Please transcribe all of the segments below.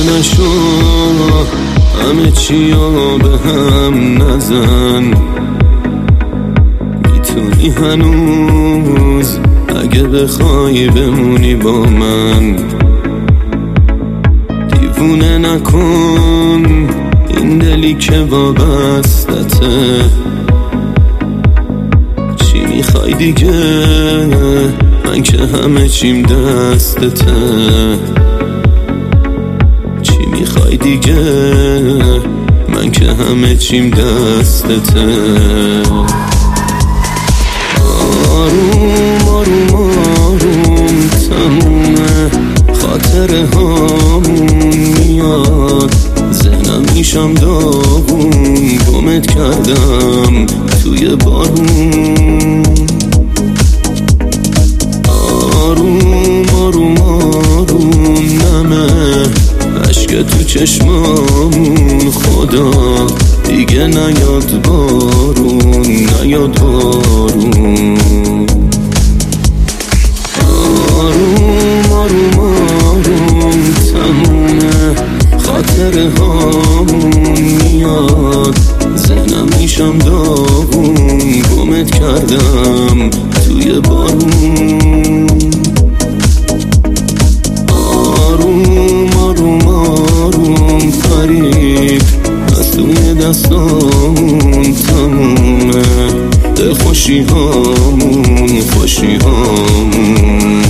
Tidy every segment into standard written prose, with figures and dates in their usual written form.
نشو، همه چیا به هم نزن. میتونی هنوز اگه بخوای بمونی با من. دیوونه نکن این دلی که وابستته. چی میخوای دیگه؟ من که همه چیم دستته. چی میخوای دیگه؟ من که همه چیم دستته. آروم آروم آروم تمومه، خاطره هامون میاد. ذهنم میشم داغون، گمت کردم توی بارون. آروم آروم آروم نمه اشک تو چشمامون. خدا دیگه نیاد بارون، نیاد بارون. آروم آروم آروم تمومه، خاطره هامون میاد. ذهنم میشم داغون، گمت کردم توی بارون. آروم آروم آروم فریب از توی دستامون تمومه. دل خوشی هامون، خوشی هامون.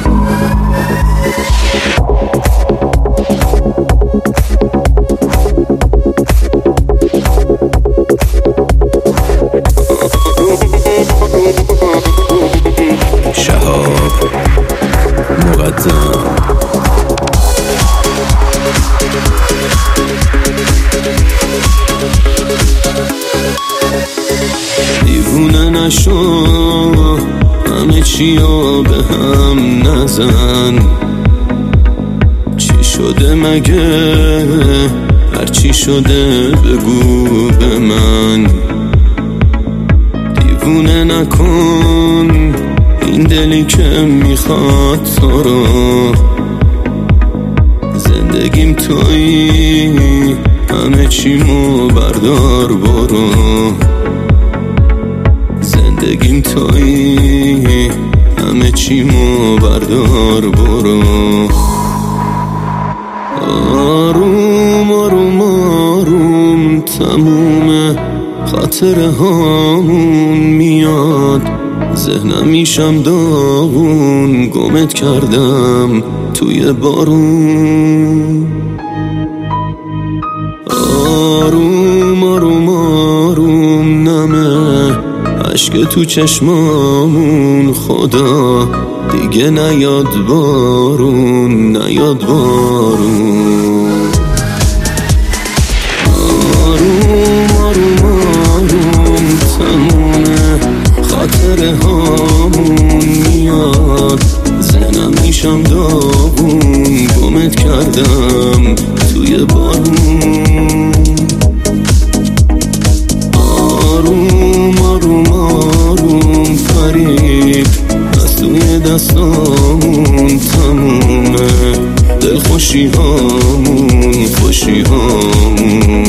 شهاب مقدم. دیوونه نشو، همه چیا به هم نزن. چی شده مگه؟ هر چی شده بگو به من. دیوونه نکن این دلی که میخواد تو رو. زندگیم تویی، همه چیمو بردار برو. زندگیم تویی، همه چیمو بردار برو. آروم آروم آروم تمومه، خاطره هامون میاد. ذهنم میشم داغون، گمت کردم توی بارون. آروم آروم آروم نمه اشک تو چشمامون. خدا دیگه نیاد بارون، نیاد بارون. آروم آروم آروم تمومه، خاطره هامون میاد. ذهنم میشم داغون، گمت کردم توی بارون. آروم آروم آروم فریب از توی دستامون تمومه. دل خوشی هامون، خوشی هامون.